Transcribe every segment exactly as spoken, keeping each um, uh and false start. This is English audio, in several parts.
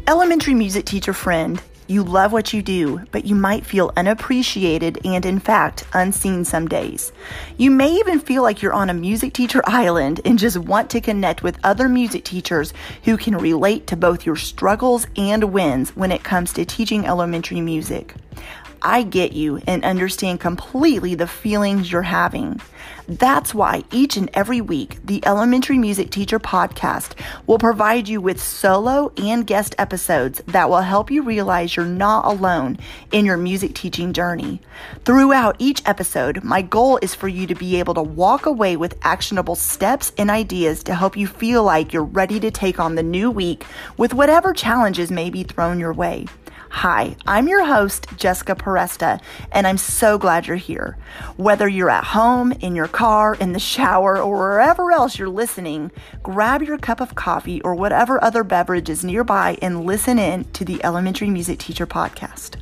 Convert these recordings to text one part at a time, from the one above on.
Elementary music teacher friend, you love what you do, but you might feel unappreciated and, in fact, unseen some days. You may even feel like you're on a music teacher island and just want to connect with other music teachers who can relate to both your struggles and wins when it comes to teaching elementary music. I get you and understand completely the feelings you're having. That's why each and every week, the Elementary Music Teacher Podcast will provide you with solo and guest episodes that will help you realize you're not alone in your music teaching journey. Throughout each episode, my goal is for you to be able to walk away with actionable steps and ideas to help you feel like you're ready to take on the new week with whatever challenges may be thrown your way. Hi, I'm your host, Jessica Peresta, and I'm so glad you're here. Whether you're at home, in your car, in the shower, or wherever else you're listening, grab your cup of coffee or whatever other beverage is nearby and listen in to the Elementary Music Teacher Podcast.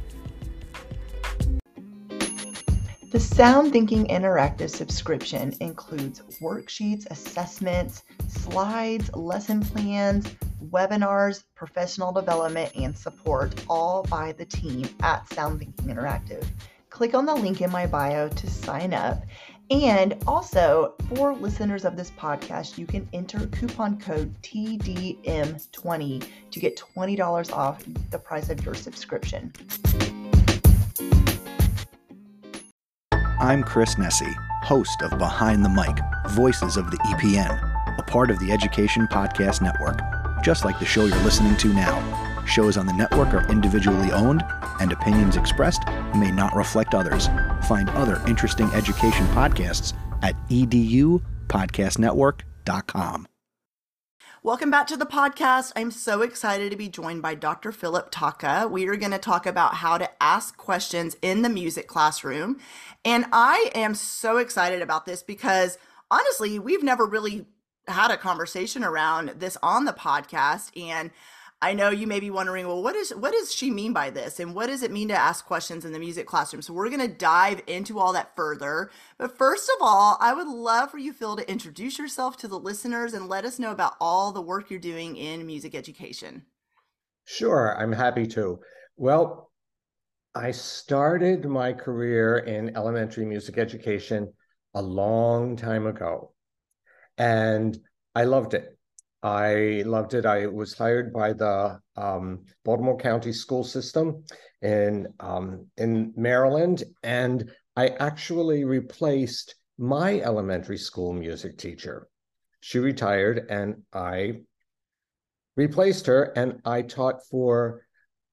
The Sound Thinking Interactive subscription includes worksheets, assessments, slides, lesson plans, webinars, professional development, and support, all by the team at Sound Thinking Interactive. Click on the link in my bio to sign up. And also, for listeners of this podcast, you can enter coupon code T D M twenty to get twenty dollars off the price of your subscription. I'm Chris Nesi, host of Behind the Mic, Voices of the E P N, a part of the Education Podcast Network, just like the show you're listening to now. Shows on the network are individually owned, and opinions expressed may not reflect others. Find other interesting education podcasts at e d u podcast network dot com. Welcome back to the podcast. I'm so excited to be joined by Doctor Philip Taka. We are going to talk about how to ask questions in the music classroom. And I am so excited about this because honestly, we've never really had a conversation around this on the podcast. And I know you may be wondering, well, what is what does she mean by this? And what does it mean to ask questions in the music classroom? So we're going to dive into all that further. But first of all, I would love for you, Phil, to introduce yourself to the listeners and let us know about all the work you're doing in music education. Sure, I'm happy to. Well, I started my career in elementary music education a long time ago, and I loved it. I loved it. I was hired by the um, Baltimore County school system in, um, in Maryland, and I actually replaced my elementary school music teacher. She retired, and I replaced her, and I taught for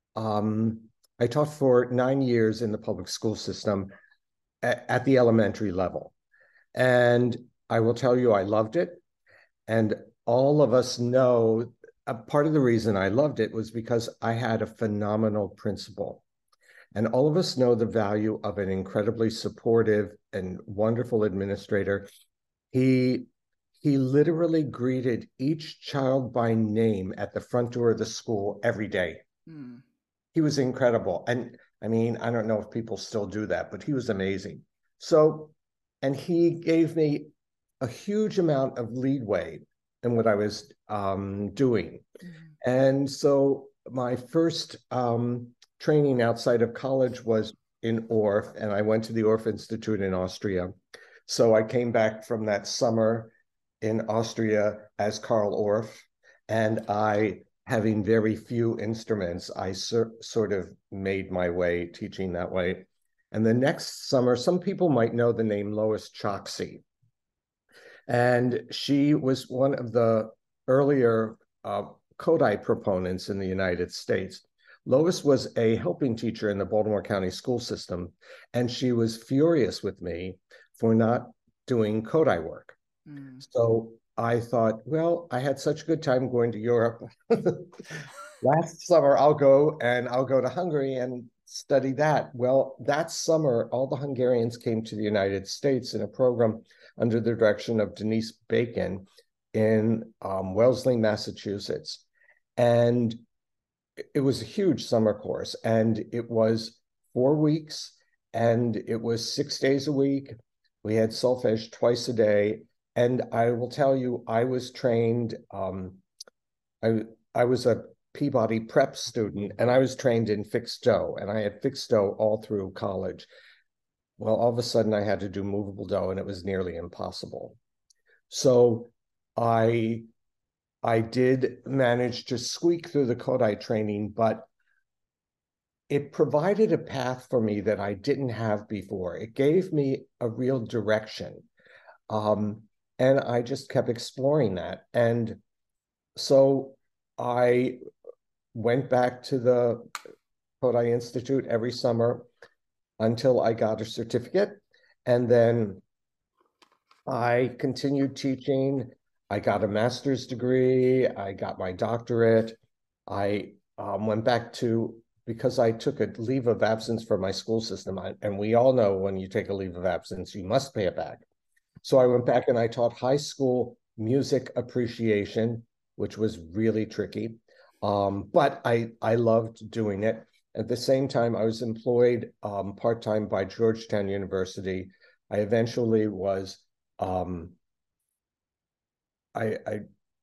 um, I taught for nine years in the public school system at, at the elementary level. And I will tell you, I loved it. And all of us know a part of the reason I loved it was because I had a phenomenal principal. And all of us know the value of an incredibly supportive and wonderful administrator. He, he literally greeted each child by name at the front door of the school every day. Hmm. He was incredible. And I mean, I don't know if people still do that, but he was amazing. So, and he gave me a huge amount of leeway in what I was um, doing. Mm-hmm. And so my first um, training outside of college was in Orff, and I went to the Orff Institute in Austria. So I came back from that summer in Austria as Carl Orff, and I, having very few instruments, I sur- sort of made my way teaching that way. And the next summer, some people might know the name Lois Choksi. And she was one of the earlier uh, Kodály proponents in the United States. Lois was a helping teacher in the Baltimore County school system, and she was furious with me for not doing Kodály work. Mm. So I thought, well, I had such a good time going to Europe. Last summer, I'll go and I'll go to Hungary and study that. Well, that summer, all the Hungarians came to the United States in a program under the direction of Denise Bacon in um, Wellesley, Massachusetts. And it was a huge summer course, and it was four weeks, and it was six days a week. We had solfege twice a day. And I will tell you, I was trained, um, I, I was a Peabody prep student, and I was trained in fixed dough, and I had fixed dough all through college. Well, all of a sudden I had to do movable dough, and it was nearly impossible. So I I did manage to squeak through the Kodály training, but it provided a path for me that I didn't have before. It gave me a real direction. Um, and I just kept exploring that. And so I went back to the Kodály Institute every summer until I got a certificate. And then I continued teaching. I got a master's degree. I got my doctorate. I um, went back to, because I took a leave of absence from my school system. I, and we all know when you take a leave of absence, you must pay it back. So I went back and I taught high school music appreciation, which was really tricky. Um, but I, I loved doing it. At the same time, I was employed um, part-time by Georgetown University. I eventually was, um, I, I,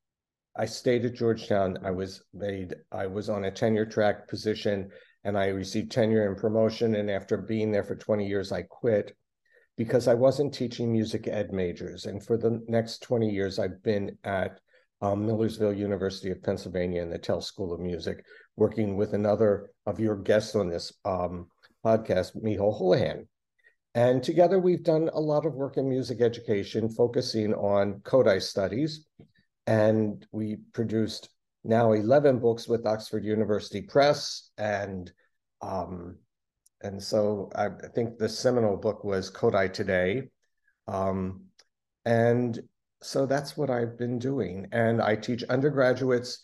I stayed at Georgetown. I was made, I was on a tenure track position, and I received tenure and promotion. And after being there for twenty years, I quit because I wasn't teaching music ed majors. And for the next twenty years, I've been at um, Millersville University of Pennsylvania in the Tell School of Music, working with another of your guests on this um, podcast, Miho Houlihan. And together we've done a lot of work in music education, focusing on Kodály studies. And we produced now eleven books with Oxford University Press. And um, and so I think the seminal book was Kodály Today. Um, and so that's what I've been doing. And I teach undergraduates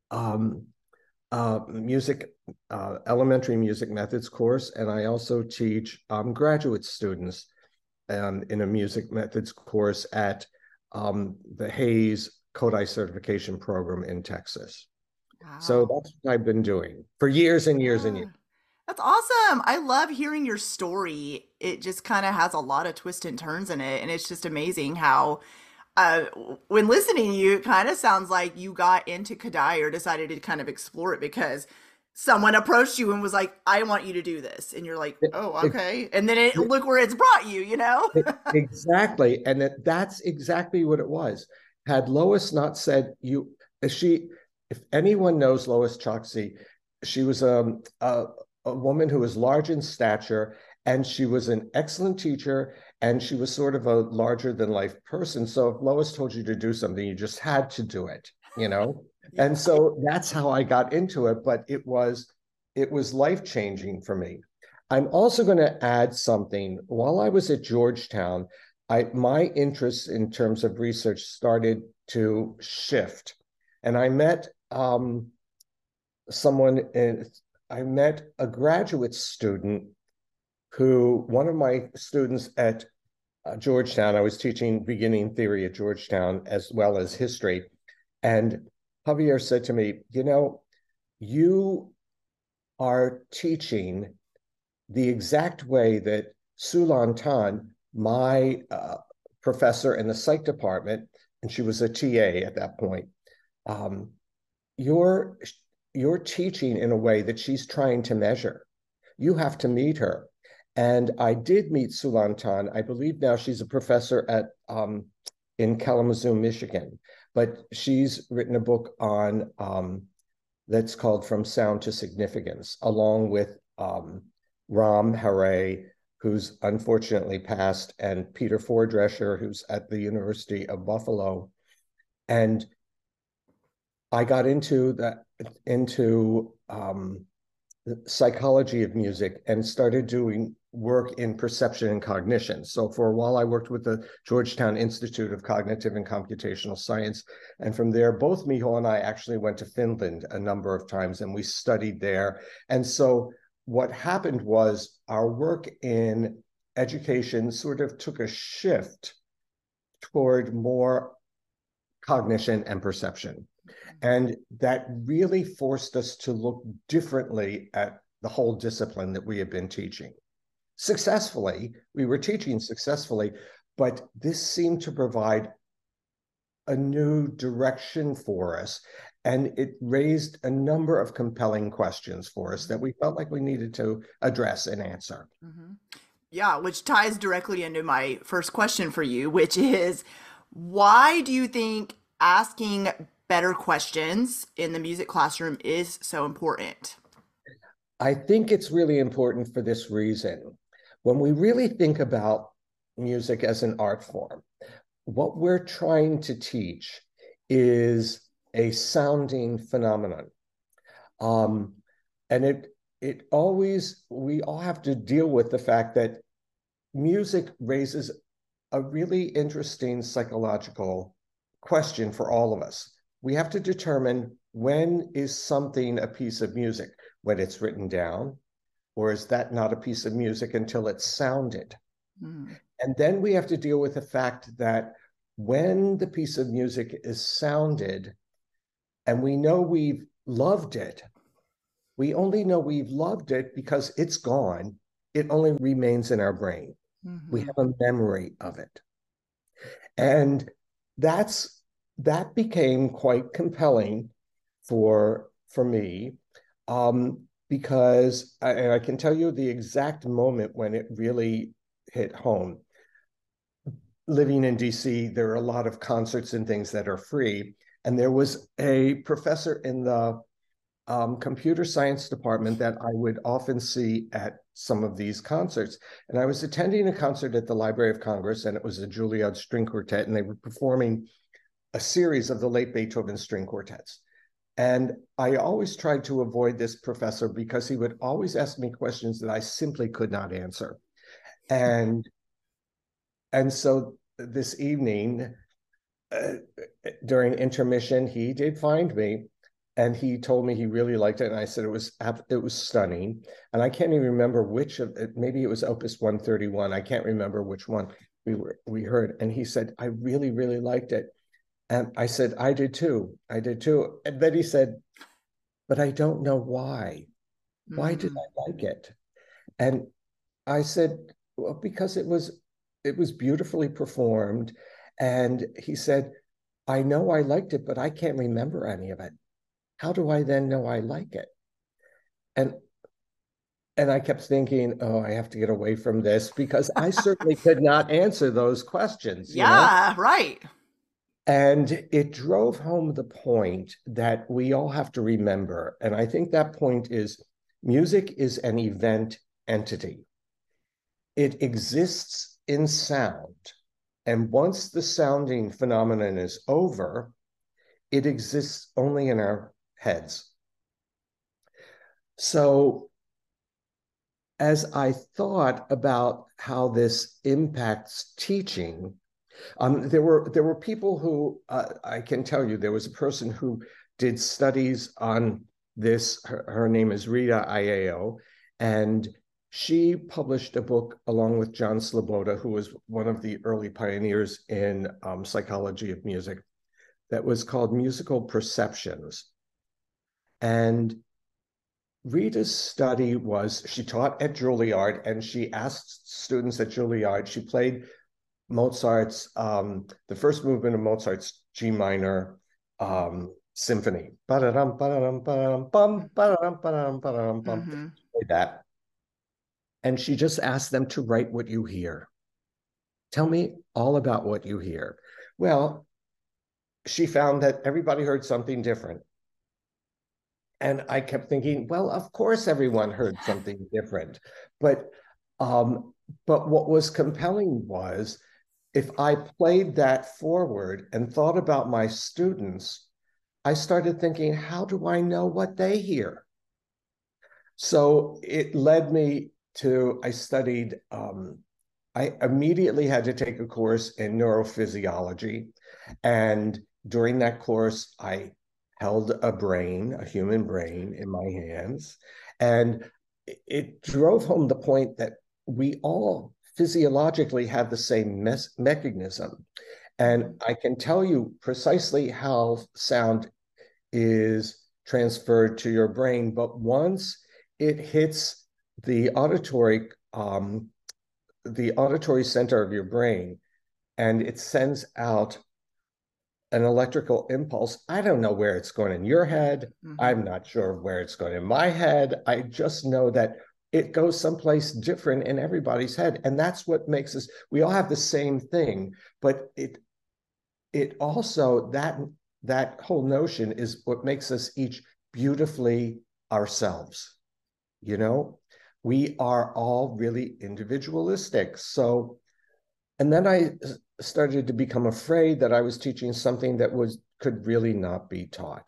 um, uh, music, uh, elementary music methods course. And I also teach um, graduate students um, in a music methods course at um, the Hayes Kodály certification program in Texas. Wow. So that's what I've been doing for years and years yeah. and years. That's awesome. I love hearing your story. It just kind of has a lot of twists and turns in it. And it's just amazing how, uh, when listening to you, it kind of sounds like you got into Kodály or decided to kind of explore it because someone approached you and was like, I want you to do this. And you're like, oh, okay. And then it, look where it's brought you, you know? Exactly. And that, that's exactly what it was. Had Lois not said, you, she, if anyone knows Lois Choksi, she was um, a, a woman who was large in stature, and she was an excellent teacher, and she was sort of a larger than life person. So if Lois told you to do something, you just had to do it, you know? Yeah. And so that's how I got into it, but it was, it was life-changing for me. I'm also going to add something. While I was at Georgetown, I, my interests in terms of research started to shift. And I met um, someone, in, I met a graduate student who, one of my students at uh, Georgetown, I was teaching beginning theory at Georgetown as well as history. And Javier said to me, you know, you are teaching the exact way that Su Lan Tan, my uh, professor in the psych department, and she was a T A at that point, um, you're, you're teaching in a way that she's trying to measure. You have to meet her. And I did meet Su Lan Tan. I believe now she's a professor at um, in Kalamazoo, Michigan. But she's written a book on um, that's called From Sound to Significance, along with um, Ram Hare, who's unfortunately passed, and Peter Fordresher, who's at the University of Buffalo. And I got into that into um, the psychology of music and started doing work in perception and cognition. So for a while, I worked with the Georgetown Institute of Cognitive and Computational Science. And from there, both Miho and I actually went to Finland a number of times, and we studied there. And so what happened was our work in education sort of took a shift toward more cognition and perception. And that really forced us to look differently at the whole discipline that we had been teaching. Successfully, we were teaching successfully, but this seemed to provide a new direction for us. And it raised a number of compelling questions for us that we felt like we needed to address and answer. Mm-hmm. Yeah, which ties directly into my first question for you, which is why do you think asking better questions in the music classroom is so important? I think it's really important for this reason. When we really think about music as an art form, what we're trying to teach is a sounding phenomenon. Um, and it it always, we all have to deal with the fact that music raises a really interesting psychological question for all of us. We have to determine, when is something a piece of music? When it's written down, or is that not a piece of music until it's sounded? Mm. And then we have to deal with the fact that when the piece of music is sounded and we know we've loved it, we only know we've loved it because it's gone. It only remains in our brain. Mm-hmm. We have a memory of it. And that's that became quite compelling for, for me, um, because, I, and I can tell you the exact moment when it really hit home. Living in D C, there are a lot of concerts and things that are free. And there was a professor in the um, computer science department that I would often see at some of these concerts. And I was attending a concert at the Library of Congress, and it was a Juilliard string quartet, and they were performing a series of the late Beethoven string quartets. And I always tried to avoid this professor because he would always ask me questions that I simply could not answer. And, and so this evening, uh, during intermission, he did find me, and he told me he really liked it. And I said it was it was stunning. And I can't even remember which of it, maybe it was Opus one thirty-one. I can't remember which one we were we heard. And he said, I really, really liked it. And I said, I did too. I did too. And then he said, but I don't know why. Why mm. did I like it? And I said, well, because it was it was beautifully performed. And he said, I know I liked it, but I can't remember any of it. How do I then know I like it? And and I kept thinking, oh, I have to get away from this, because I certainly could not answer those questions. Yeah, you know? Right. And it drove home the point that we all have to remember. And I think that point is, music is an event entity. It exists in sound. And once the sounding phenomenon is over, it exists only in our heads. So as I thought about how this impacts teaching, um, there were there were people who, uh, I can tell you, there was a person who did studies on this. Her, her name is Rita Iao, and she published a book along with John Sloboda, who was one of the early pioneers in um, psychology of music, that was called Musical Perceptions. And Rita's study was, she taught at Juilliard, and she asked students at Juilliard, she played Mozart's, um, the first movement of Mozart's G minor um, symphony. Ba-da-dum, ba-da-dum, ba-da-dum, bum, ba-da-dum, ba-da-dum, ba-da-dum, bum. Mm-hmm. Played that. And she just asked them to write what you hear. Tell me all about what you hear. Well, she found that everybody heard something different. And I kept thinking, well, of course everyone heard something different. But, um, but what was compelling was, if I played that forward and thought about my students, I started thinking, how do I know what they hear? So it led me to, I studied, um, I immediately had to take a course in neurophysiology. And during that course, I held a brain, a human brain in my hands. And it drove home the point that we all physiologically have the same mes- mechanism. And I can tell you precisely how sound is transferred to your brain, but once it hits the auditory, um, the auditory center of your brain, and it sends out an electrical impulse, I don't know where it's going in your head. Mm-hmm. I'm not sure where it's going in my head. I just know that it goes someplace different in everybody's head. And that's what makes us, we all have the same thing, but it, it also, that, that whole notion is what makes us each beautifully ourselves. You know, we are all really individualistic. So, and then I started to become afraid that I was teaching something that was could really not be taught.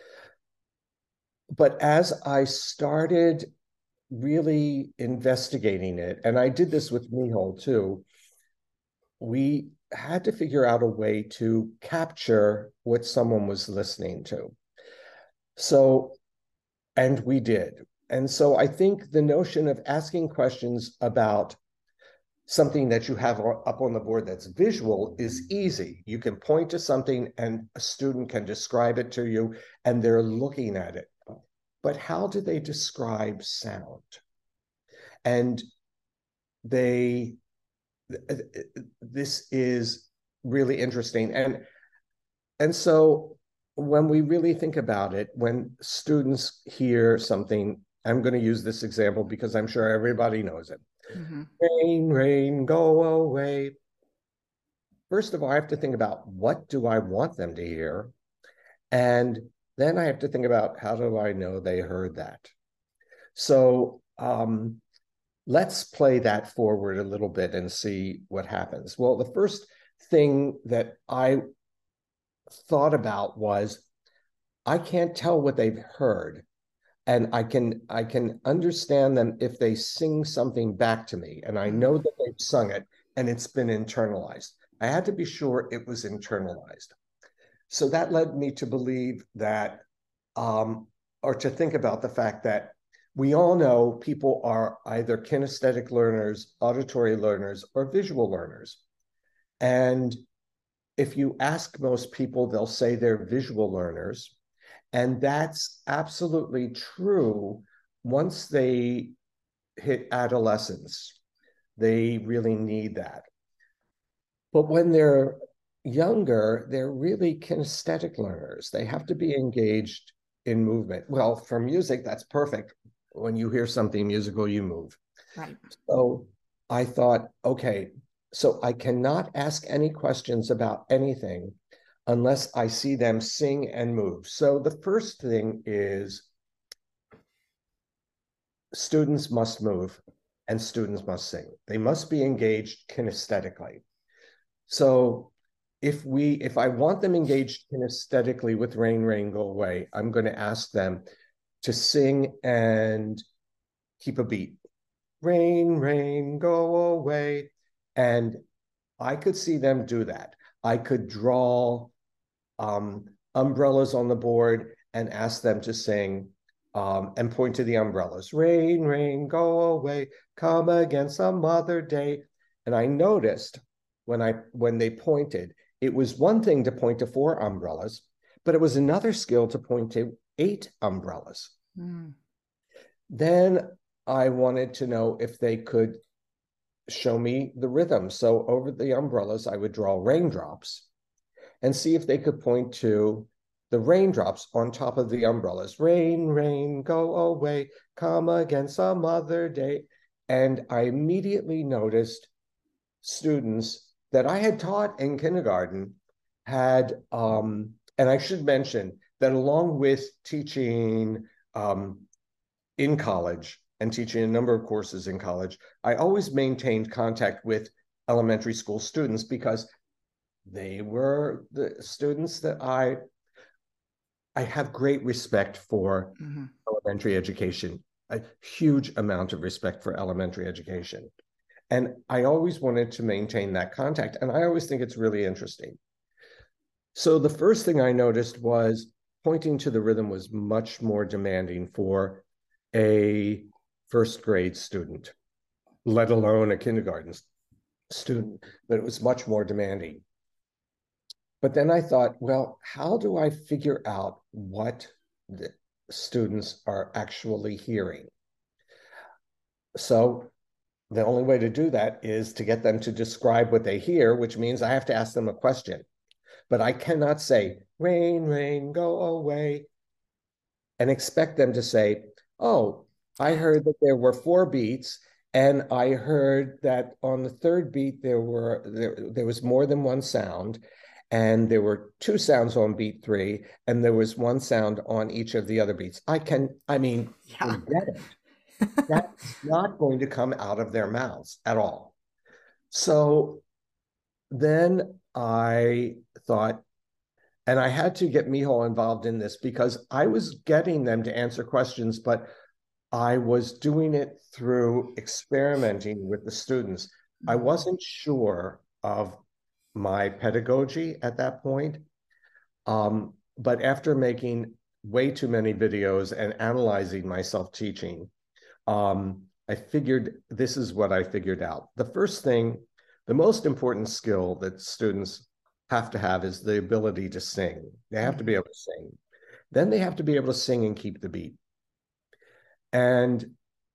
But as I started really investigating it, and I did this with Mihal too, we had to figure out a way to capture what someone was listening to. So, and we did. And so I think the notion of asking questions about something that you have up on the board that's visual is easy. You can point to something and a student can describe it to you and they're looking at it. But how do they describe sound? And they, this is really interesting. And, and so when we really think about it, when students hear something, I'm going to use this example because I'm sure everybody knows it. Mm-hmm. Rain, rain, go away. First of all, I have to think about what do I want them to hear? And then I have to think about how do I know they heard that? So um, let's play that forward a little bit and see what happens. Well, the first thing that I thought about was I can't tell what they've heard. And I can I can understand them if they sing something back to me, and I know that they've sung it and it's been internalized. I had to be sure it was internalized. So that led me to believe that, um, or to think about the fact that we all know people are either kinesthetic learners, auditory learners, or visual learners. And if you ask most people, they'll say they're visual learners. And that's absolutely true once they hit adolescence. They really need that. But when they're younger, they're really kinesthetic learners. They have to be engaged in movement. Well, for music, that's perfect. When you hear something musical, you move. Right. So I thought, okay, so I cannot ask any questions about anything unless I see them sing and move. So the first thing is students must move and students must sing. They must be engaged kinesthetically. So if we, if I want them engaged kinesthetically with Rain, Rain, Go Away, I'm going to ask them to sing and keep a beat. Rain, rain, go away. And I could see them do that. I could draw Um, umbrellas on the board and ask them to sing um, and point to the umbrellas. Rain, rain, go away, come again some other day. And I noticed when I when they pointed, it was one thing to point to four umbrellas, but it was another skill to point to eight umbrellas. Mm. Then I wanted to know if they could show me the rhythm. So over the umbrellas, I would draw raindrops and see if they could point to the raindrops on top of the umbrellas. Rain, rain, go away, come again some other day. And I immediately noticed students that I had taught in kindergarten had, um, and I should mention that along with teaching um, in college and teaching a number of courses in college, I always maintained contact with elementary school students because they were the students that I I have great respect for. Mm-hmm. Elementary education, a huge amount of respect for elementary education. And I always wanted to maintain that contact. And I always think it's really interesting. So the first thing I noticed was pointing to the rhythm was much more demanding for a first grade student, let alone a kindergarten student, but it was much more demanding. But then I thought, well, how do I figure out what the students are actually hearing? So the only way to do that is to get them to describe what they hear, which means I have to ask them a question. but I cannot say, rain, rain, go away, and expect them to say, oh, I heard that there were four beats, and I heard that on the third beat there were there, there was more than one sound, and there were two sounds on beat three, and there was one sound on each of the other beats. I can, I mean, Yeah. forget it. That's not going to come out of their mouths at all. So then I thought, and I had to get Miho involved in this because I was getting them to answer questions, but I was doing it through experimenting with the students. I wasn't sure of my pedagogy at that point. Um, but after making way too many videos and analyzing myself teaching, um, I figured this is what I figured out. The first thing, the most important skill that students have to have is the ability to sing. They have to be able to sing. Then they have to be able to sing and keep the beat. And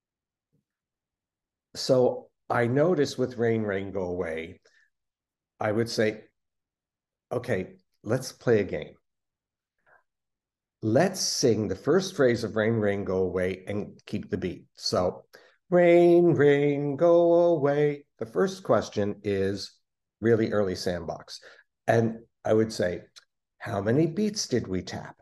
so I noticed with Rain, Rain, Go Away, I would say, okay, let's play a game. Let's sing the first phrase of Rain, Rain, Go Away and keep the beat. So rain, rain, go away. The first question is really early sandbox. And I would say, how many beats did we tap?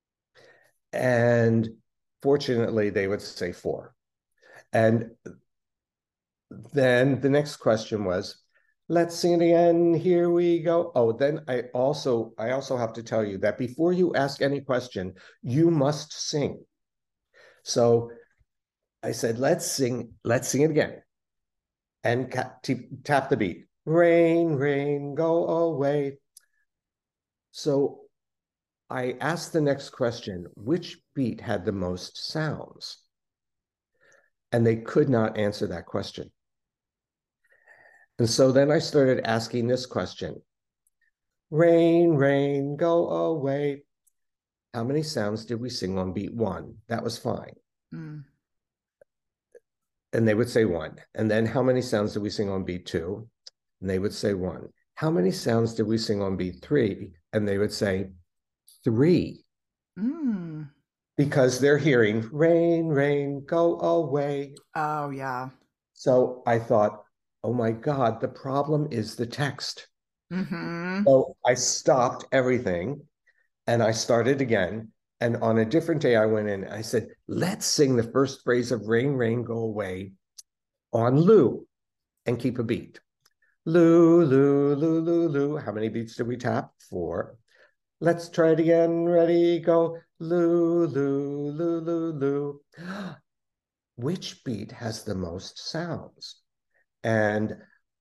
And fortunately, they would say four. And then the next question was, let's sing it again. Here we go. Oh, then I also, I also have to tell you that before you ask any question, you must sing. So I said, let's sing, let's sing it again. And tap the beat. Rain, rain, go away. So I asked the next question, which beat had the most sounds? And they could not answer that question. And so then I started asking this question. Rain, rain, go away. How many sounds did we sing on beat one? That was fine. Mm. And they would say one. And then how many sounds did we sing on beat two? And they would say one. How many sounds did we sing on beat three? And they would say three. Mm. Because they're hearing rain, rain, go away. Oh, yeah. So I thought, oh my God, the problem is the text. Mm-hmm. So I stopped everything and I started again. And on a different day, I went in, I said, let's sing the first phrase of Rain, Rain, Go Away on Lou and keep a beat. Lou, Lou, Lou, Lou, Lou. How many beats did we tap? Four. Let's try it again. Ready, go. Lou, Lou, Lou, Lou, Lou. Which beat has the most sounds? And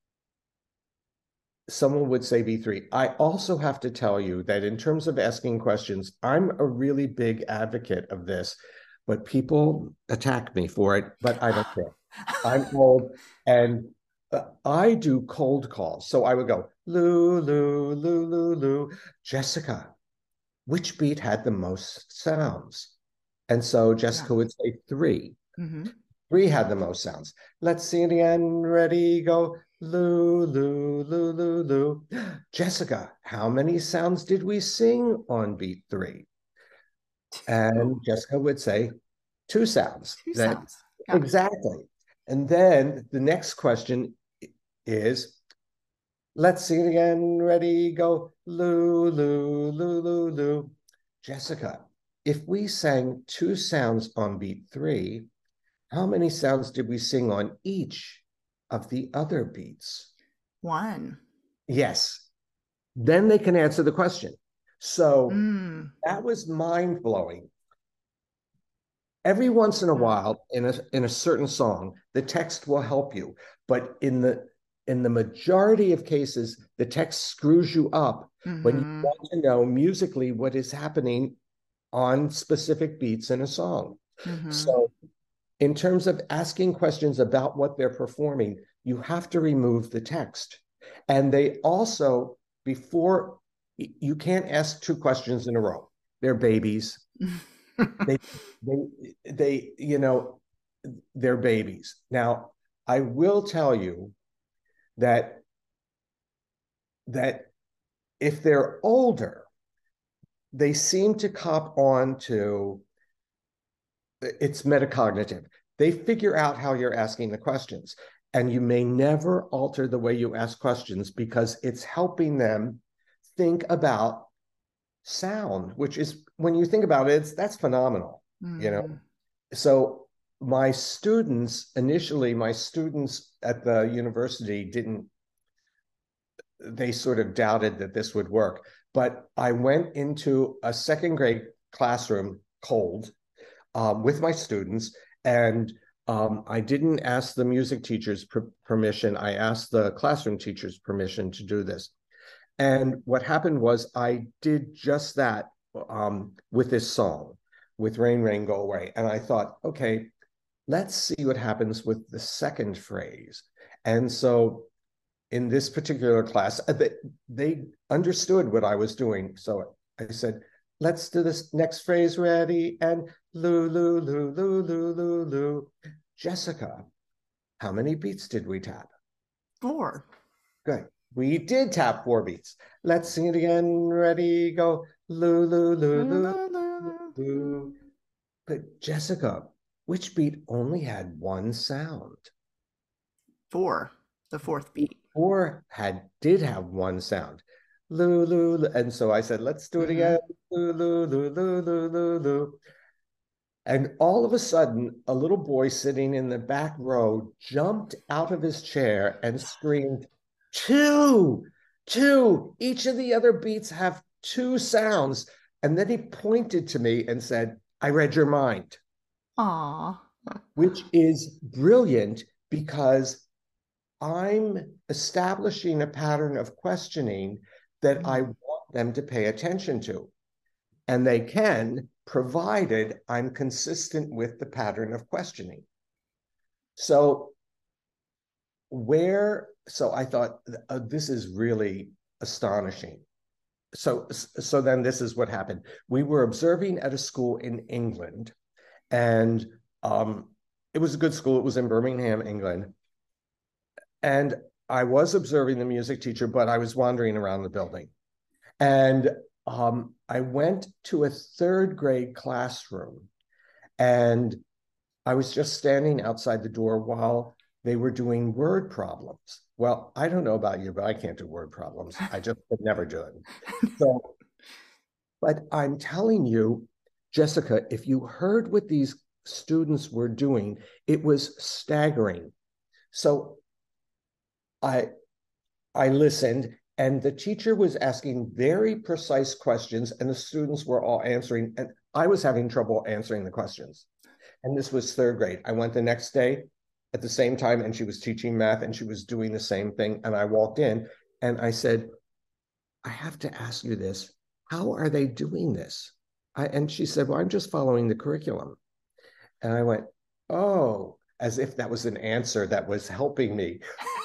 someone would say B three. I also have to tell you that in terms of asking questions, I'm a really big advocate of this, but people attack me for it, but I don't care. I'm old and uh, I do cold calls. So I would go, Lou, Lou, Lou, Lou, Lou, Jessica, which beat had the most sounds? And so Jessica yeah. would say three. Mm-hmm. Three had the most sounds. Let's see it again. Ready, go. Lou, Lou, Lou, Lou, Lou. Jessica, how many sounds did we sing on beat three? And Jessica would say two sounds. Two that, sounds. Yeah. Exactly. And then the next question is, let's sing it again. Ready, go. Lou, Lou, Lou, Lou, Lou. Jessica, if we sang two sounds on beat three, how many sounds did we sing on each of the other beats? One. Yes. Then they can answer the question. So mm. that was mind-blowing. Every once in a while, in a, in a certain song, the text will help you. But in the, in the majority of cases, the text screws you up mm-hmm. when you want to know musically what is happening on specific beats in a song. Mm-hmm. So in terms of asking questions about what they're performing, you have to remove the text. And they also, before, you can't ask two questions in a row. They're babies. they, they, they, you know, they're babies. Now, I will tell you that, that if they're older, they seem to cop on to it's metacognitive. They figure out how you're asking the questions. And you may never alter the way you ask questions because it's helping them think about sound, which is, when you think about it, it's, that's phenomenal, mm. you know? So my students, initially, my students at the university didn't, they sort of doubted that this would work. But I went into a second grade classroom cold um, with my students, and um, I didn't ask the music teacher's per permission. I asked the classroom teacher's permission to do this. And what happened was I did just that um, with this song, with Rain, Rain, Go Away. And I thought, okay, let's see what happens with the second phrase. And so in this particular class, they, they understood what I was doing. So I said, let's do this next phrase, ready? And loo, loo, loo, loo, loo, loo, loo. Jessica, how many beats did we tap? Four. Good. We did tap four beats. Let's sing it again. Ready, go. Loo, loo, loo, loo, loo, loo. But Jessica, which beat only had one sound? Four, the fourth beat. Four had did have one sound. Loo, loo, loo. And so I said, let's do it mm-hmm. again. Loo, loo, loo, loo, loo, loo, loo. And all of a sudden, a little boy sitting in the back row jumped out of his chair and screamed, two, two. Each of the other beats have two sounds. And then he pointed to me and said, I read your mind. Aww. Which is brilliant because I'm establishing a pattern of questioning that I want them to pay attention to. And they can, provided I'm consistent with the pattern of questioning. So where, so I thought, uh, this is really astonishing. So, so then this is what happened. We were observing at a school in England, and um, it was a good school. It was in Birmingham, England. And I was observing the music teacher, but I was wandering around the building. And um, I went to a third grade classroom, and I was just standing outside the door while they were doing word problems. Well, I don't know about you, but I can't do word problems. I just could never do it. So, but I'm telling you, Jessica, if you heard what these students were doing, it was staggering. So I, I listened, and the teacher was asking very precise questions, and the students were all answering, and I was having trouble answering the questions. And this was third grade. I went the next day at the same time, and she was teaching math, and she was doing the same thing. And I walked in, and I said, I have to ask you this. How are they doing this? I, and she said, well, I'm just following the curriculum. And I went, oh, as if that was an answer that was helping me.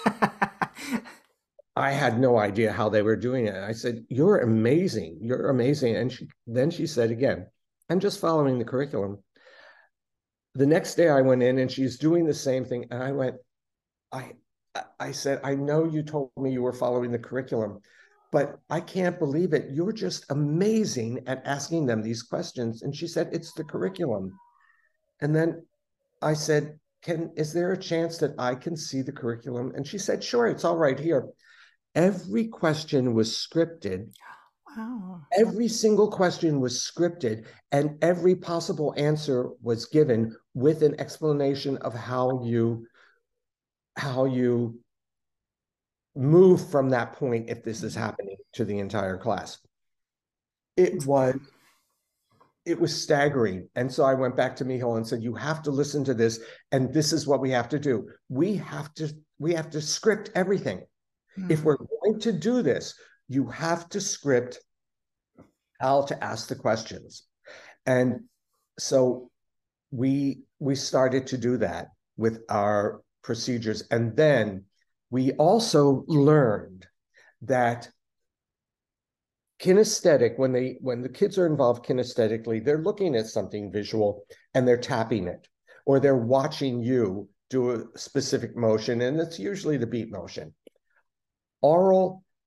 I had no idea how they were doing it. I said, you're amazing. You're amazing. And she, then she said again, I'm just following the curriculum. The next day I went in, and she's doing the same thing. And I went, I, I said, I know you told me you were following the curriculum, but I can't believe it. You're just amazing at asking them these questions. And she said, it's the curriculum. And then I said, Can, is there a chance that I can see the curriculum? And she said, sure, it's all right here. Every question was scripted. Wow. Every single question was scripted, and every possible answer was given with an explanation of how you, how you move from that point if this is happening to the entire class. It was, it was staggering. And so I went back to Michal and said, you have to listen to this, and this is what we have to do. We have to, we have to script everything. Mm. If we're going to do this, you have to script how to ask the questions. And so we, we started to do that with our procedures. And then we also learned that kinesthetic, when they when the kids are involved kinesthetically, they're looking at something visual and they're tapping it, or they're watching you do a specific motion, and it's usually the beat motion. Aural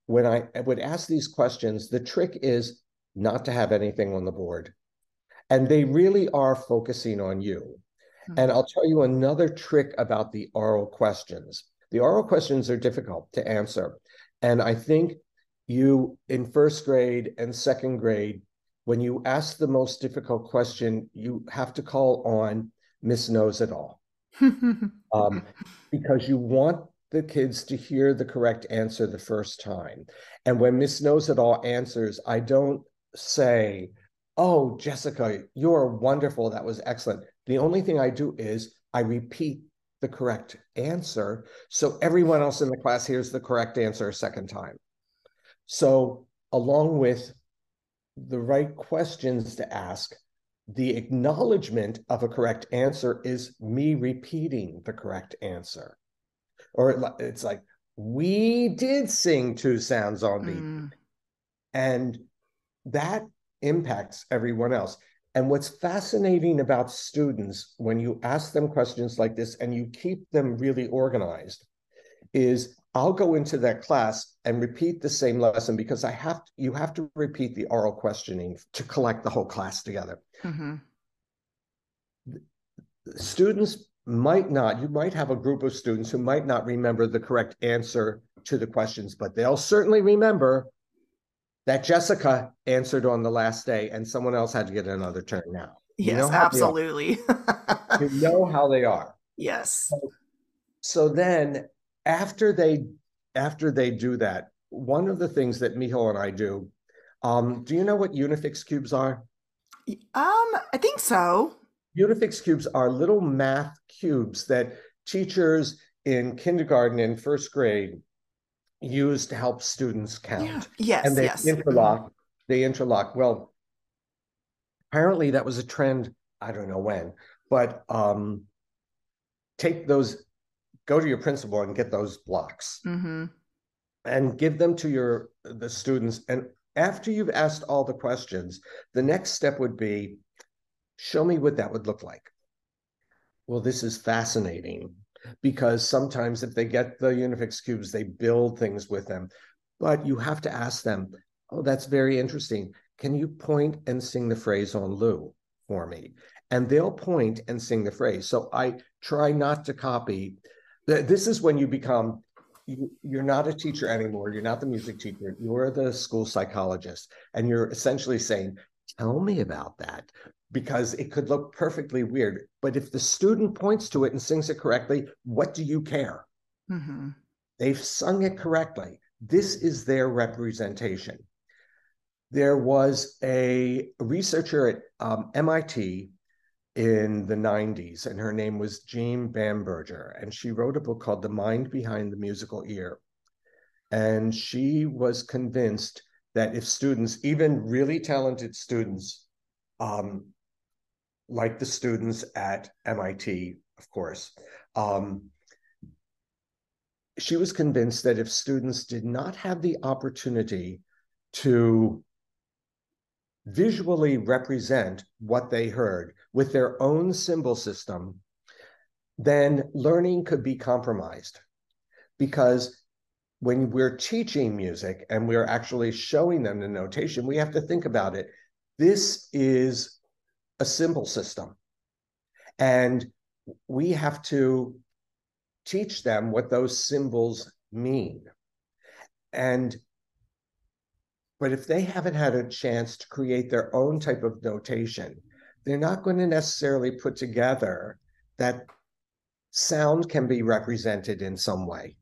when I would ask these questions, the trick is not to have anything on the board. And they really are focusing on you. Mm-hmm. And I'll tell you another trick about the oral questions. The oral questions are difficult to answer. And I think you, in first grade and second grade, when you ask the most difficult question, you have to call on Miss Knows It All. um, because you want the kids to hear the correct answer the first time. And when Miss Knows It All answers, I don't say, oh, Jessica, you're wonderful. That was excellent. The only thing I do is I repeat the correct answer so everyone else in the class hears the correct answer a second time. So along with the right questions to ask, the acknowledgement of a correct answer is me repeating the correct answer. Or it's like, we did sing Two Sounds on Beat. Mm. And that impacts everyone else. And what's fascinating about students, when you ask them questions like this and you keep them really organized, is I'll go into that class and repeat the same lesson because I have to, you have to repeat the oral questioning to collect the whole class together. Mm-hmm. Students might not, you might have a group of students who might not remember the correct answer to the questions, but they'll certainly remember that Jessica answered on the last day and someone else had to get another turn now. You yes, absolutely. You know how they are. Yes. So, so then after they after they do that, one of the things that Miho and I do, um, do you know what Unifix cubes are? Um, I think so. Unifix cubes are little math cubes that teachers in kindergarten and first grade use to help students count. Yeah. Yes, and they yes. interlock. They interlock. Well, apparently that was a trend. I don't know when, but um, take those, go to your principal and get those blocks, mm-hmm. and give them to your the students. And after you've asked all the questions, the next step would be, show me what that would look like. Well, this is fascinating because sometimes if they get the Unifix cubes, they build things with them. But you have to ask them, oh, that's very interesting. Can you point and sing the phrase on Lou for me? And they'll point and sing the phrase. So I try not to copy. This is when you become, you're not a teacher anymore. You're not the music teacher. You're the school psychologist. And you're essentially saying, tell me about that. Because it could look perfectly weird. But if the student points to it and sings it correctly, what do you care? Mm-hmm. They've sung it correctly. This is their representation. There was a researcher at um, M I T in the nineties, and her name was Jean Bamberger, and she wrote a book called The Mind Behind the Musical Ear. And she was convinced that if students, even really talented students, um, like the students at M I T, of course, um, she was convinced that if students did not have the opportunity to visually represent what they heard with their own symbol system, then learning could be compromised. Because when we're teaching music and we're actually showing them the notation, we have to think about it. This is a symbol system. And we have to teach them what those symbols mean. And, but if they haven't had a chance to create their own type of notation, they're not going to necessarily put together that sound can be represented in some way.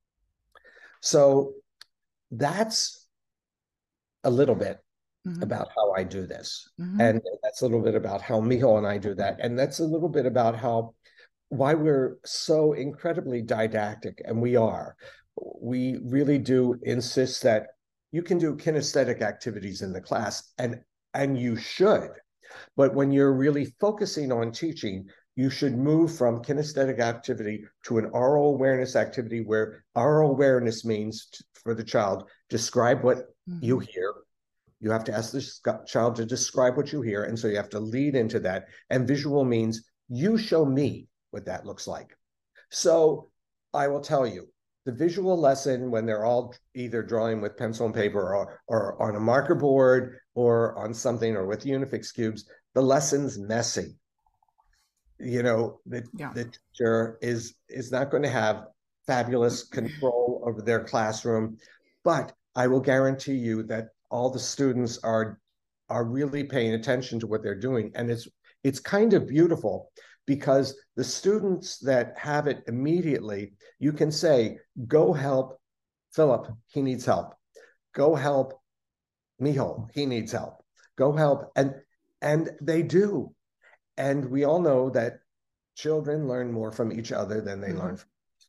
So that's a little bit Mm-hmm. about how I do this. Mm-hmm. And that's a little bit about how Miho and I do that. And that's a little bit about how, why we're so incredibly didactic, and we are. We really do insist that you can do kinesthetic activities in the class, and, and you should. But when you're really focusing on teaching, you should move from kinesthetic activity to an oral awareness activity, where oral awareness means to, for the child, describe what mm-hmm. you hear. You have to ask the child to describe what you hear. And so you have to lead into that. And visual means you show me what that looks like. So I will tell you, the visual lesson, when they're all either drawing with pencil and paper or, or on a marker board or on something or with Unifix cubes, the lesson's messy. You know, the, Yeah. the teacher is, is not going to have fabulous control over their classroom, but I will guarantee you that all the students are, are really paying attention to what they're doing. And it's, it's kind of beautiful, because the students that have it immediately, you can say, go help Philip, he needs help. Go help Mijo, he needs help. Go help. And, and they do. And we all know that children learn more from each other than they mm-hmm. learn from us.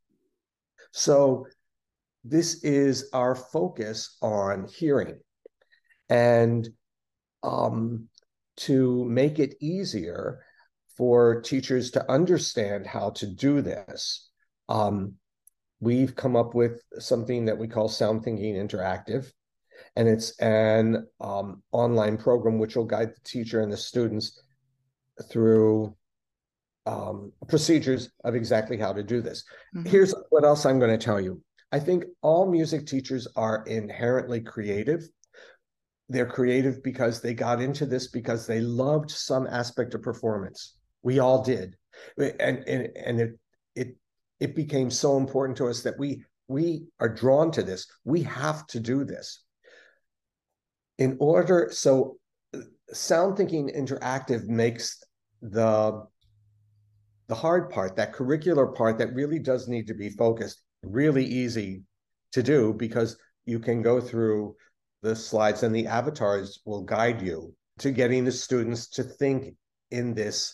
So this is our focus on hearing. And um, to make it easier for teachers to understand how to do this, um, we've come up with something that we call Sound Thinking Interactive. And it's an um, online program which will guide the teacher and the students through um, procedures of exactly how to do this. Mm-hmm. Here's what else I'm going to tell you. I think all music teachers are inherently creative. They're creative because they got into this because they loved some aspect of performance. We all did. And, and, and it, it, it became so important to us that we, we are drawn to this. We have to do this. In order, so Sound Thinking Interactive makes the, the hard part, that curricular part that really does need to be focused, really easy to do, because you can go through the slides and the avatars will guide you to getting the students to think in this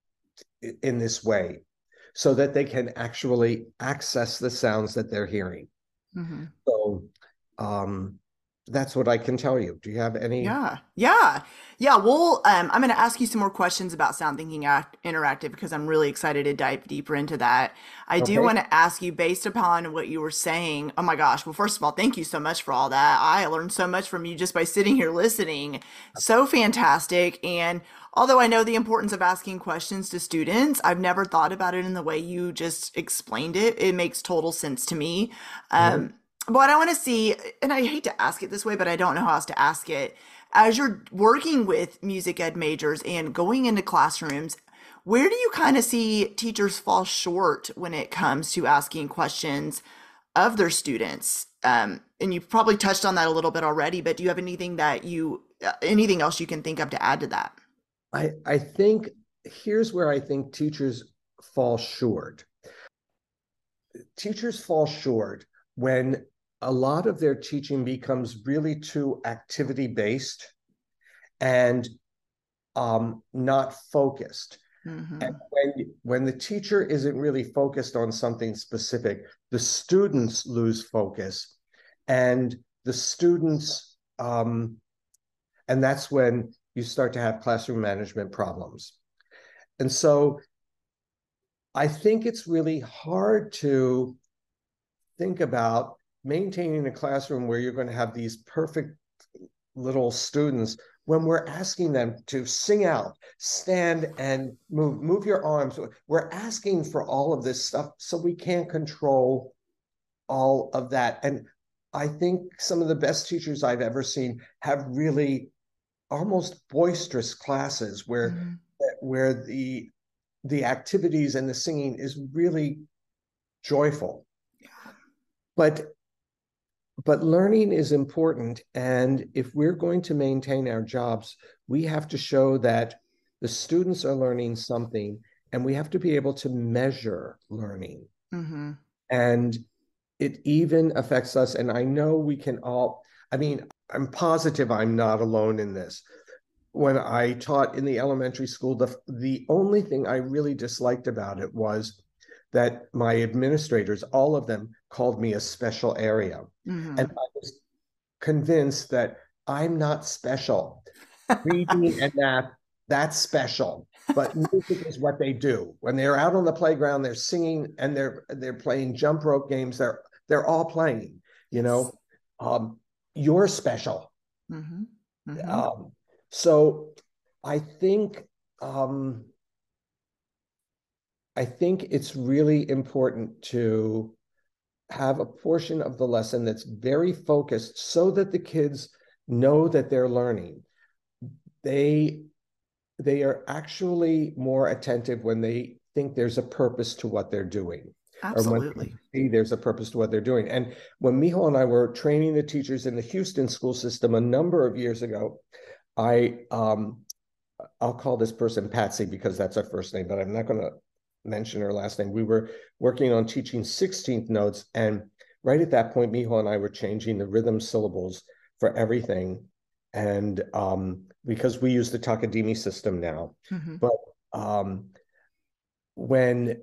in this way so that they can actually access the sounds that they're hearing. Mm-hmm. So um, that's what I can tell you. Do you have any? Yeah, yeah, yeah. Well, um, I'm going to ask you some more questions about Sound Thinking Act Interactive because I'm really excited to dive deeper into that. I okay. do want to ask you, based upon what you were saying. Oh my gosh. Well, first of all, thank you so much for all that. I learned so much from you just by sitting here listening. So fantastic. And although I know the importance of asking questions to students, I've never thought about it in the way you just explained it. It makes total sense to me. Um, mm-hmm. But I want to see, and I hate to ask it this way, but I don't know how else to ask it. As you're working with music ed majors and going into classrooms, where do you kind of see teachers fall short when it comes to asking questions of their students? Um, and you've probably touched on that a little bit already, but do you have anything that you, uh, anything else you can think of to add to that? I, I think here's where I think teachers fall short. Teachers fall short when a lot of their teaching becomes really too activity-based and um, not focused. Mm-hmm. And when, when the teacher isn't really focused on something specific, the students lose focus. And the students, um, and that's when you start to have classroom management problems. And so I think it's really hard to think about maintaining a classroom where you're going to have these perfect little students when we're asking them to sing out, stand and move, move your arms. We're asking for all of this stuff, so we can't control all of that. And I think some of the best teachers I've ever seen have really almost boisterous classes where, mm-hmm. where the, the activities and the singing is really joyful. Yeah. But But learning is important. And if we're going to maintain our jobs, we have to show that the students are learning something, and we have to be able to measure learning. Mm-hmm. And it even affects us. And I know we can all, I mean, I'm positive I'm not alone in this. When I taught in the elementary school, the, the only thing I really disliked about it was that my administrators, all of them, called me a special area. Mm-hmm. And I was convinced that I'm not special. Reading and math, that's special. But music is what they do. When they're out on the playground, they're singing and they're they're playing jump rope games. They're they're all playing, you know. Um, you're special. Mm-hmm. Mm-hmm. Um, so I think um, I think it's really important to have a portion of the lesson that's very focused so that the kids know that they're learning. They, they are actually more attentive when they think there's a purpose to what they're doing. Absolutely. Or when they see there's a purpose to what they're doing. And when Mijo and I were training the teachers in the Houston school system a number of years ago, I, um, I'll call this person Patsy because that's her first name, but I'm not going to mention her last name. We were working on teaching sixteenth notes. And right at that point, Mijo and I were changing the rhythm syllables for everything. And um, because we use the Takadimi system now. Mm-hmm. But um, when,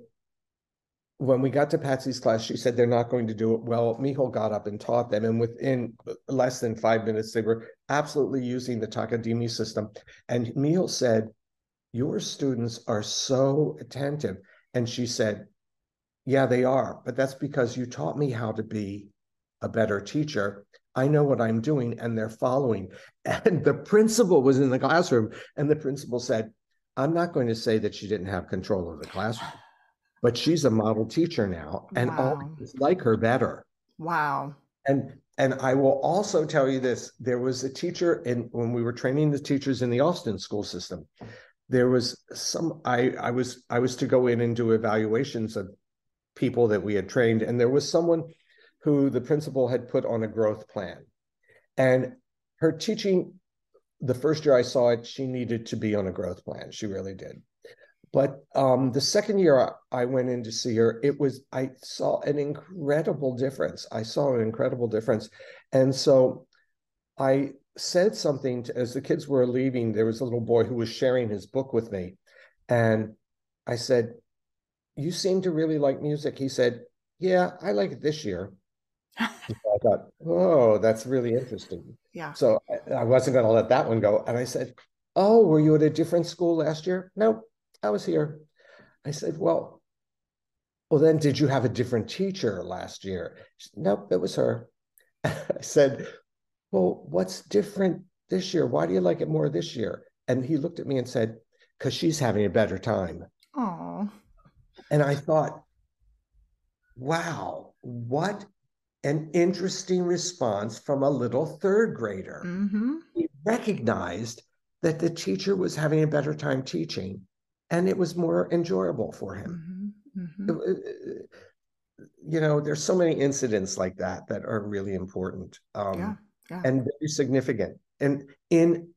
when we got to Patsy's class, she said they're not going to do it well. Mijo got up and taught them. And within less than five minutes, they were absolutely using the Takadimi system. And Mijo said, your students are so attentive. And she said, yeah, they are. But that's because you taught me how to be a better teacher. I know what I'm doing and they're following. And the principal was in the classroom and the principal said, I'm not going to say that she didn't have control of the classroom, but she's a model teacher now and Wow. all kids like her better. Wow. And and I will also tell you this, there was a teacher in when we were training the teachers in the Austin school system, there was some, I, I was I was to go in and do evaluations of people that we had trained. And there was someone who the principal had put on a growth plan. And her teaching, the first year I saw it, she needed to be on a growth plan. She really did. But um, the second year I went in to see her, it was, I saw an incredible difference. I saw an incredible difference. And so I said something to, as the kids were leaving, there was a little boy who was sharing his book with me. And I said, you seem to really like music. He said, yeah, I like it this year. I thought, oh, that's really interesting. Yeah. So I, I wasn't going to let that one go. And I said, oh, were you at a different school last year? No, I was here. I said, well, well, then did you have a different teacher last year? She said, nope, it was her. I said, well, what's different this year? Why do you like it more this year? And he looked at me and said, because she's having a better time. Oh. And I thought, wow, what an interesting response from a little third grader. Mm-hmm. He recognized that the teacher was having a better time teaching and it was more enjoyable for him. Mm-hmm. Mm-hmm. You know, there's so many incidents like that that are really important um, yeah, yeah. and very significant and in,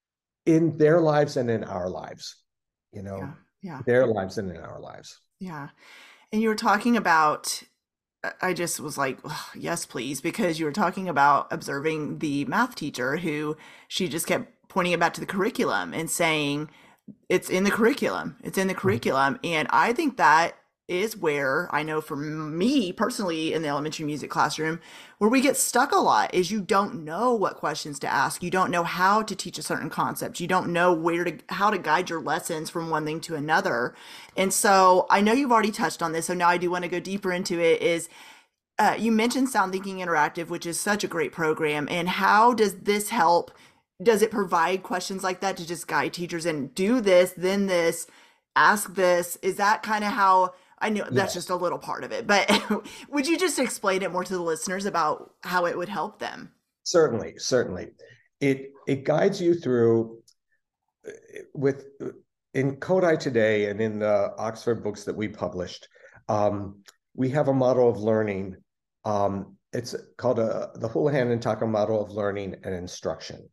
in their lives and in our lives, you know, yeah, yeah. their lives and in our lives. Yeah. And you were talking about, I just was like, oh, yes, please, because you were talking about observing the math teacher who she just kept pointing it back to the curriculum and saying, it's in the curriculum, it's in the curriculum. And I think that is where I know for me personally in the elementary music classroom, where we get stuck a lot is you don't know what questions to ask. You don't know how to teach a certain concept. You don't know where to, how to guide your lessons from one thing to another. And so I know you've already touched on this. So now I do want to go deeper into it is, uh, you mentioned Sound Thinking Interactive, which is such a great program. And how does this help? Does it provide questions like that to just guide teachers and do this, then this, ask this? Is that kind of how, I know that's yeah. just a little part of it, but would you just explain it more to the listeners about how it would help them? Certainly, certainly. It it guides you through with in Kodály today and in the Oxford books that we published. Um, we have a model of learning. Um, it's called a, the Houlihan and Taka model of learning and instruction.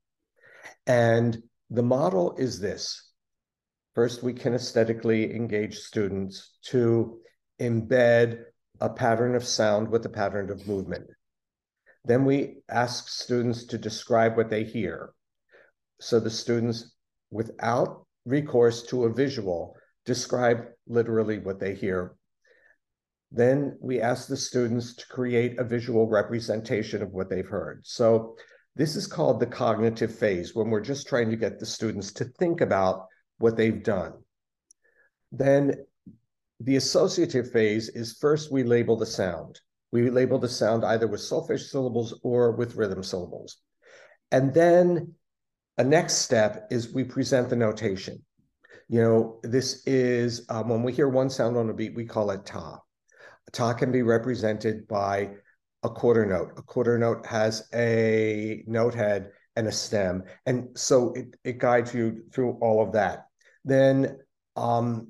And the model is this. First, we kinesthetically engage students to embed a pattern of sound with a pattern of movement. Then we ask students to describe what they hear. So the students, without recourse to a visual, describe literally what they hear. Then we ask the students to create a visual representation of what they've heard. So this is called the cognitive phase, when we're just trying to get the students to think about what they've done. Then the associative phase is first we label the sound. We label the sound either with solfege syllables or with rhythm syllables. And then a next step is we present the notation. You know, this is, um, when we hear one sound on a beat, we call it ta. Ta can be represented by a quarter note. A quarter note has a note head and a stem. And so it, it guides you through all of that. Then um,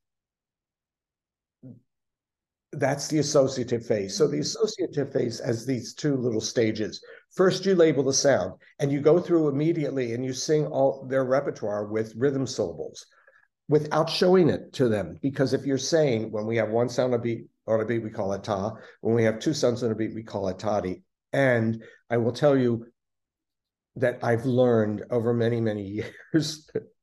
that's the associative phase. So the associative phase has these two little stages. First, you label the sound, and you go through immediately and you sing all their repertoire with rhythm syllables without showing it to them. Because if you're saying, when we have one sound on a beat, on a beat, we call it ta. When we have two sounds on a beat, we call it tadi. And I will tell you that I've learned over many, many years,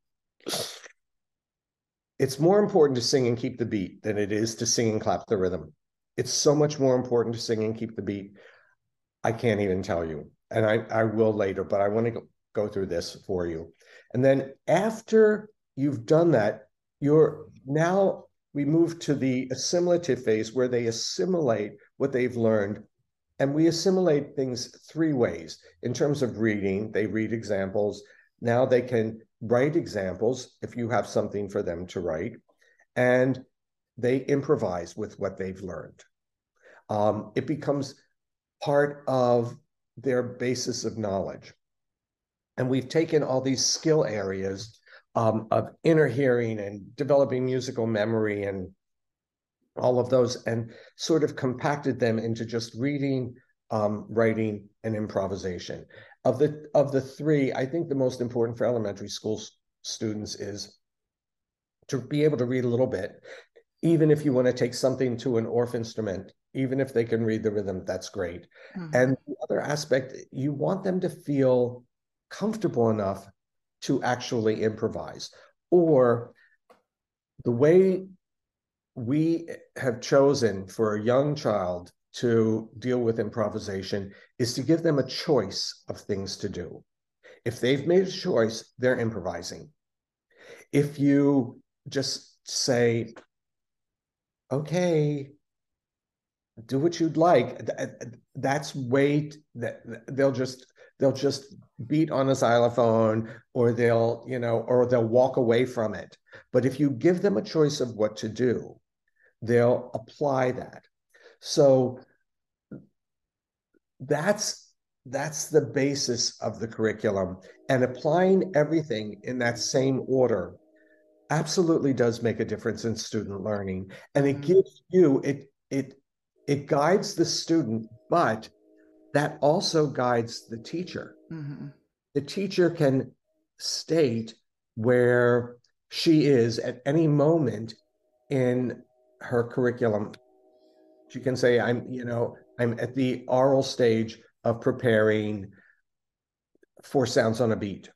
it's more important to sing and keep the beat than it is to sing and clap the rhythm. It's so much more important to sing and keep the beat. I can't even tell you. And I, I will later, but I want to go, go through this for you. And then after you've done that, you're now, we move to the assimilative phase where they assimilate what they've learned. And we assimilate things three ways. In terms of reading, they read examples. Now they can write examples if you have something for them to write. And they improvise with what they've learned. Um, it becomes part of their basis of knowledge. And we've taken all these skill areas um, of inner hearing and developing musical memory and all of those, and sort of compacted them into just reading, um, writing, and improvisation. Of the, of the three, I think the most important for elementary school students is to be able to read a little bit. Even if you want to take something to an Orff instrument, even if they can read the rhythm, that's great. Mm-hmm. And the other aspect, you want them to feel comfortable enough to actually improvise. Or the way we have chosen for a young child to deal with improvisation is to give them a choice of things to do. If they've made a choice, they're improvising. If you just say, okay, do what you'd like, that's way, that they'll just, they'll just beat on a xylophone, or they'll, you know, or they'll walk away from it. But if you give them a choice of what to do, they'll apply that. So that's, that's the basis of the curriculum. And applying everything in that same order absolutely does make a difference in student learning. And it gives you, it, it, it guides the student, but that also guides the teacher. Mm-hmm. The teacher can state where she is at any moment in her curriculum. She can say, I'm, you know, I'm at the oral stage of preparing four sounds on a beat.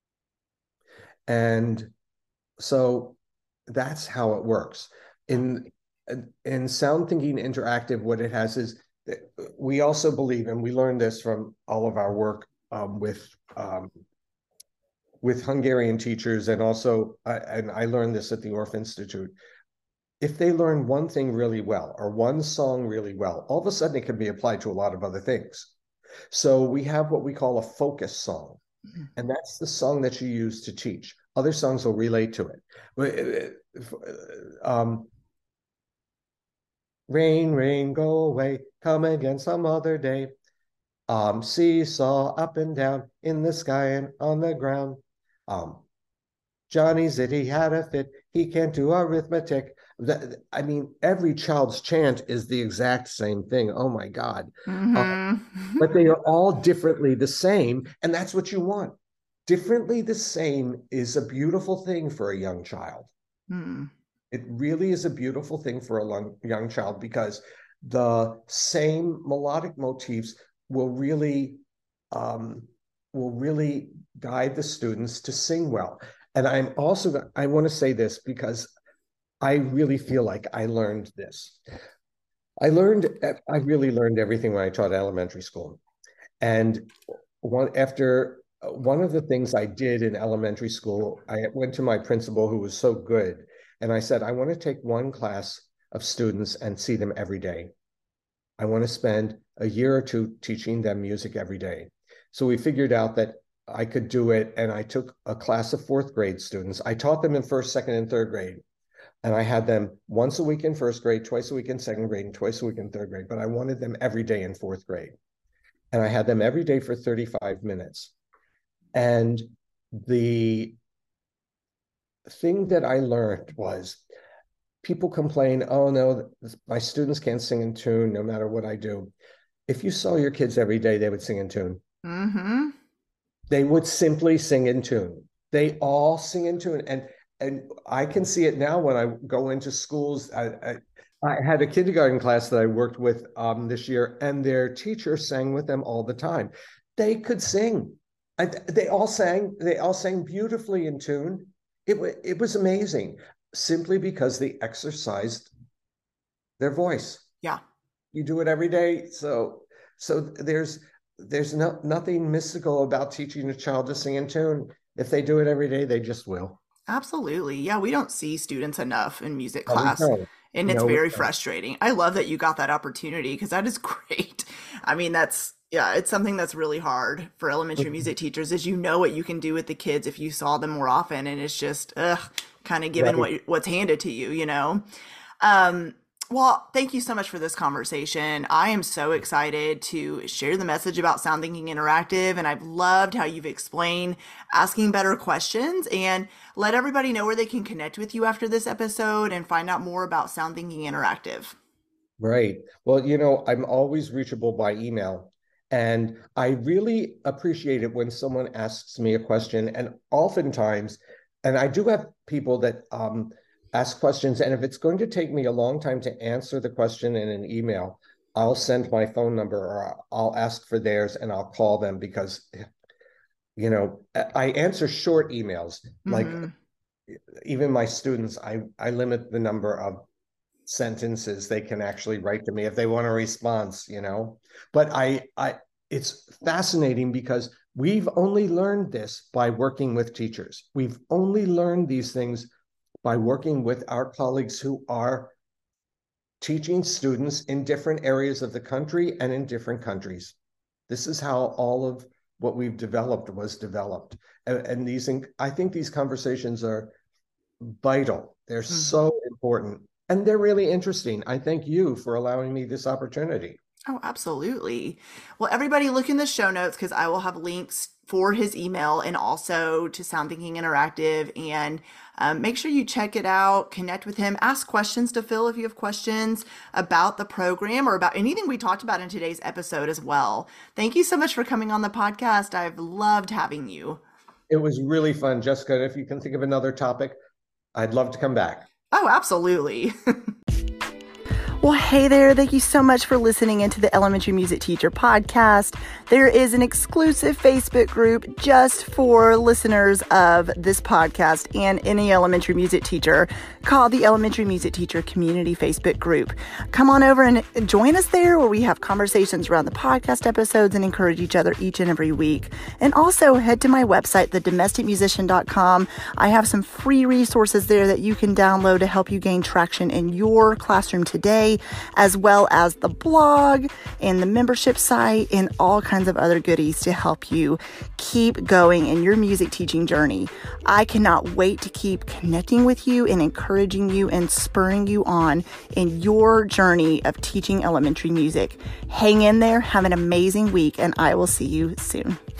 And so that's how it works. In, in Sound Thinking Interactive, what it has is, we also believe, and we learned this from all of our work um, with um, with Hungarian teachers, and also, uh, and I learned this at the Orff Institute, if they learn one thing really well, or one song really well, all of a sudden it can be applied to a lot of other things. So we have what we call a focus song, and that's the song that you use to teach. Other songs will relate to it. Um, Rain, rain, go away, come again some other day. Um, seesaw up and down in the sky and on the ground. Um, Johnny Zitty had a fit, he can't do arithmetic. I mean, every child's chant is the exact same thing. Oh my God. Mm-hmm. uh, but they are all differently the same, and that's what you want. Differently the same is a beautiful thing for a young child. Mm. It really is a beautiful thing for a young child, because the same melodic motifs will really, um, will really guide the students to sing well. And I'm also, I want to say this because I really feel like I learned this. I learned, I really learned everything when I taught elementary school. And one, after one of the things I did in elementary school, I went to my principal, who was so good, and I said, I want to take one class of students and see them every day. I want to spend a year or two teaching them music every day. So we figured out that I could do it, and I took a class of fourth grade students. I taught them in first, second, and third grade. And I had them once a week in first grade, twice a week in second grade, and twice a week in third grade. But I wanted them every day in fourth grade. And I had them every day for thirty-five minutes. And the thing that I learned was people complain, oh, no, my students can't sing in tune no matter what I do. If you saw your kids every day, they would sing in tune. Mm-hmm. They would simply sing in tune. They all sing in tune. And and I can see it now when I go into schools. I, I, I had a kindergarten class that I worked with um, this year, and their teacher sang with them all the time. They could sing. I, they all sang. They all sang beautifully in tune. It, it was amazing, simply because they exercised their voice. Yeah. You do it every day. So so there's there's no, nothing mystical about teaching a child to sing in tune. If they do it every day, they just will. Absolutely. Yeah, we don't see students enough in music No, we class, don't. and it's No, we very don't. frustrating. I love that you got that opportunity because that is great. I mean, that's, yeah, it's something that's really hard for elementary music teachers is you know what you can do with the kids if you saw them more often, and it's just, ugh, kind of given Right. what what's handed to you, you know? Um, well, thank you so much for this conversation. I am so excited to share the message about Sound Thinking Interactive, and I've loved how you've explained asking better questions and let everybody know where they can connect with you after this episode and find out more about Sound Thinking Interactive. Right. Well, you know, I'm always reachable by email. And I really appreciate it when someone asks me a question. And oftentimes, and I do have people that um, ask questions. And if it's going to take me a long time to answer the question in an email, I'll send my phone number or I'll ask for theirs and I'll call them because, you know, I answer short emails. Like Mm-hmm. even my students, I, I limit the number of sentences they can actually write to me if they want a response, you know. But I, I, it's fascinating because we've only learned this by working with teachers. We've only learned these things by working with our colleagues who are teaching students in different areas of the country and in different countries. This is how all of what we've developed was developed. And, and these, I think these conversations are vital. They're Mm-hmm. so important. And they're really interesting. I thank you for allowing me this opportunity. Oh, absolutely. Well, everybody look in the show notes because I will have links for his email and also to Sound Thinking Interactive. And um, make sure you check it out, connect with him, ask questions to Phil if you have questions about the program or about anything we talked about in today's episode as well. Thank you so much for coming on the podcast. I've loved having you. It was really fun, Jessica. If you can think of another topic, I'd love to come back. Oh, absolutely. Well, hey there. Thank you so much for listening into the Elementary Music Teacher Podcast. There is an exclusive Facebook group just for listeners of this podcast and any elementary music teacher called the Elementary Music Teacher Community Facebook Group. Come on over and join us there where we have conversations around the podcast episodes and encourage each other each and every week. And also head to my website, the domestic musician dot com. I have some free resources there that you can download to help you gain traction in your classroom today, as well as the blog and the membership site and all kinds of other goodies to help you keep going in your music teaching journey. I cannot wait to keep connecting with you and encouraging you and spurring you on in your journey of teaching elementary music. Hang in there, have an amazing week, and I will see you soon.